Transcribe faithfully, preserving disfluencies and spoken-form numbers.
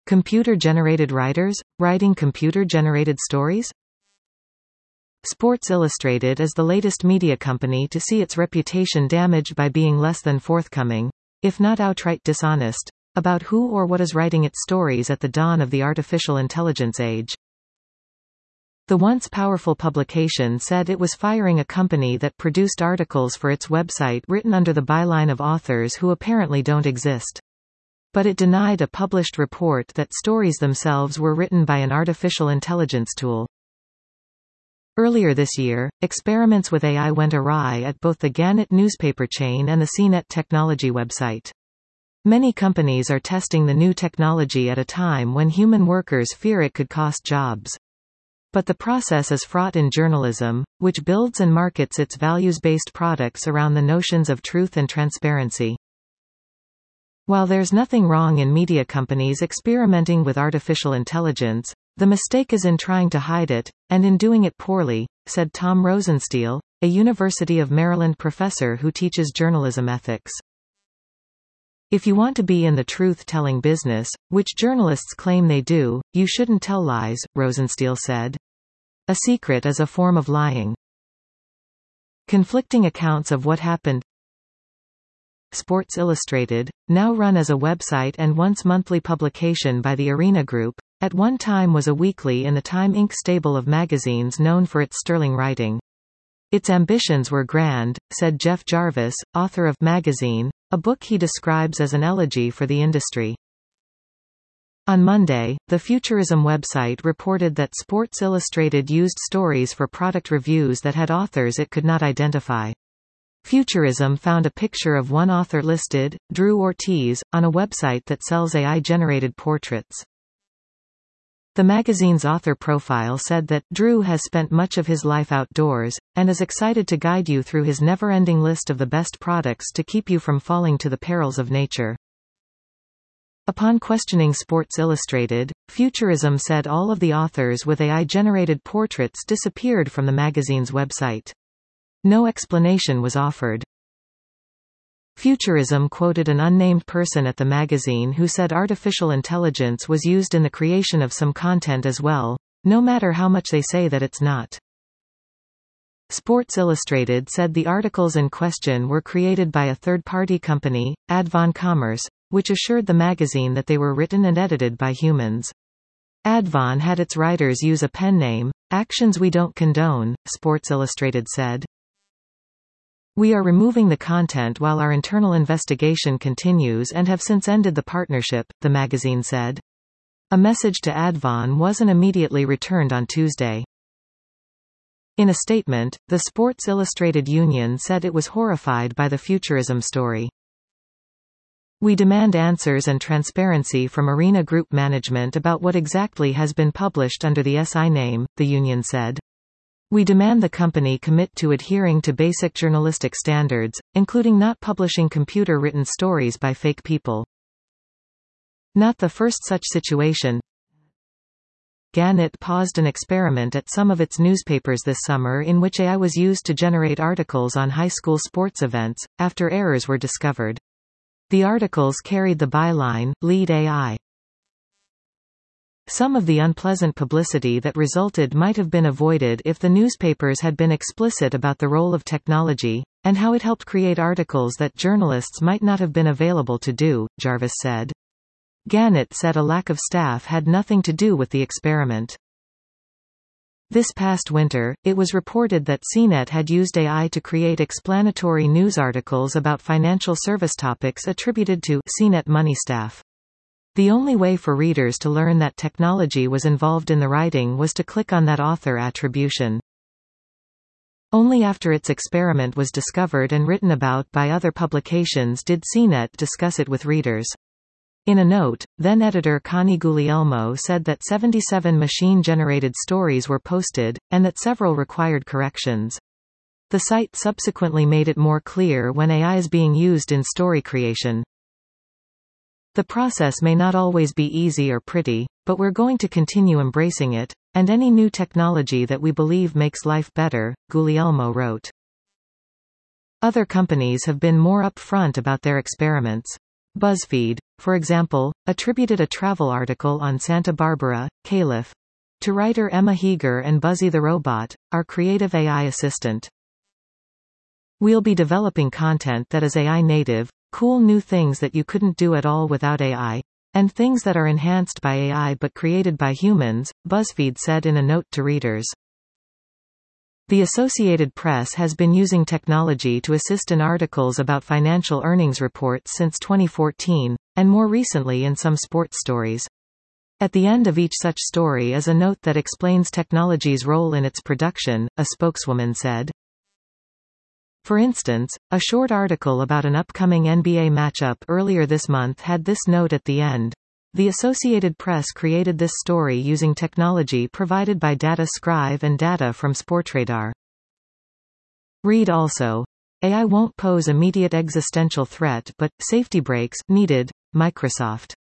Computer-generated writers, writing computer-generated stories? Sports Illustrated is the latest media company to see its reputation damaged by being less than forthcoming, if not outright dishonest, about who or what is writing its stories at the dawn of the artificial intelligence age. The once powerful publication said it was firing a company that produced articles for its website written under the byline of authors who apparently don't exist. But it denied a published report that stories themselves were written by an artificial intelligence tool. Earlier this year, experiments with A I went awry at both the Gannett newspaper chain and the C net technology website. Many companies are testing the new technology at a time when human workers fear it could cost jobs. But the process is fraught in journalism, which builds and markets its values-based products around the notions of truth and transparency. While there's nothing wrong in media companies experimenting with artificial intelligence, the mistake is in trying to hide it, and in doing it poorly, said Tom Rosenstiel, a University of Maryland professor who teaches journalism ethics. If you want to be in the truth-telling business, which journalists claim they do, you shouldn't tell lies, Rosenstiel said. A secret is a form of lying. Conflicting accounts of what happened. Sports Illustrated, now run as a website and once monthly publication by the Arena Group, at one time was a weekly in the Time Incorporated stable of magazines known for its sterling writing. Its ambitions were grand, said Jeff Jarvis, author of Magazine, a book he describes as an elegy for the industry. On Monday, the Futurism website reported that Sports Illustrated used stories for product reviews that had authors it could not identify. Futurism found a picture of one author listed, Drew Ortiz, on a website that sells A I-generated portraits. The magazine's author profile said that Drew has spent much of his life outdoors, and is excited to guide you through his never-ending list of the best products to keep you from falling to the perils of nature. Upon questioning Sports Illustrated, Futurism said all of the authors with A I-generated portraits disappeared from the magazine's website. No explanation was offered. Futurism quoted an unnamed person at the magazine who said artificial intelligence was used in the creation of some content as well, no matter how much they say that it's not. Sports Illustrated said the articles in question were created by a third-party company, Advon Commerce, which assured the magazine that they were written and edited by humans. Advon had its writers use a pen name, actions we don't condone, Sports Illustrated said. We are removing the content while our internal investigation continues and have since ended the partnership, the magazine said. A message to Advon wasn't immediately returned on Tuesday. In a statement, the Sports Illustrated union said it was horrified by the Futurism story. We demand answers and transparency from Arena Group management about what exactly has been published under the S I name, the union said. We demand the company commit to adhering to basic journalistic standards, including not publishing computer-written stories by fake people. Not the first such situation. Gannett paused an experiment at some of its newspapers this summer in which A I was used to generate articles on high school sports events, after errors were discovered. The articles carried the byline, Lead A I. Some of the unpleasant publicity that resulted might have been avoided if the newspapers had been explicit about the role of technology, and how it helped create articles that journalists might not have been available to do, Jarvis said. Gannett said a lack of staff had nothing to do with the experiment. This past winter, it was reported that C net had used A I to create explanatory news articles about financial service topics attributed to C net Money staff. The only way for readers to learn that technology was involved in the writing was to click on that author attribution. Only after its experiment was discovered and written about by other publications did C net discuss it with readers. In a note, then-editor Connie Guglielmo said that seventy-seven machine-generated stories were posted, and that several required corrections. The site subsequently made it more clear when A I is being used in story creation. The process may not always be easy or pretty, but we're going to continue embracing it, and any new technology that we believe makes life better, Guglielmo wrote. Other companies have been more upfront about their experiments. BuzzFeed, for example, attributed a travel article on Santa Barbara, Calif. to writer Emma Heger and Buzzy the Robot, our creative A I assistant. We'll be developing content that is A I native, cool new things that you couldn't do at all without A I, and things that are enhanced by A I but created by humans, BuzzFeed said in a note to readers. The Associated Press has been using technology to assist in articles about financial earnings reports since twenty fourteen, and more recently in some sports stories. At the end of each such story is a note that explains technology's role in its production, a spokeswoman said. For instance, a short article about an upcoming N B A matchup earlier this month had this note at the end. The Associated Press created this story using technology provided by DataScribe and data from Sportradar. Read also. A I won't pose immediate existential threat but, safety brakes, needed, Microsoft.